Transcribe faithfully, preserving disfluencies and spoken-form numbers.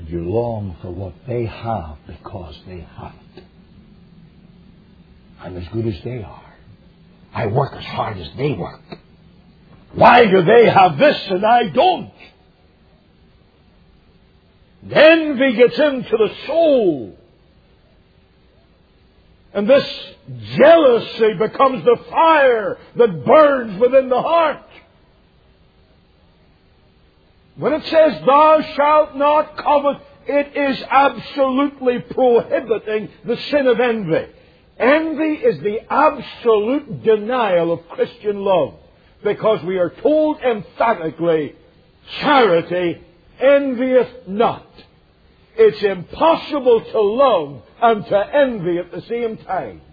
You long for what they have because they have it. I'm as good as they are. I work as hard as they work. Why do they have this and I don't? Envy gets into the soul. And this jealousy becomes the fire that burns within the heart. When it says, thou shalt not covet, it is absolutely prohibiting the sin of envy. Envy is the absolute denial of Christian love. Because we are told emphatically, charity envieth not. It's impossible to love and to envy at the same time.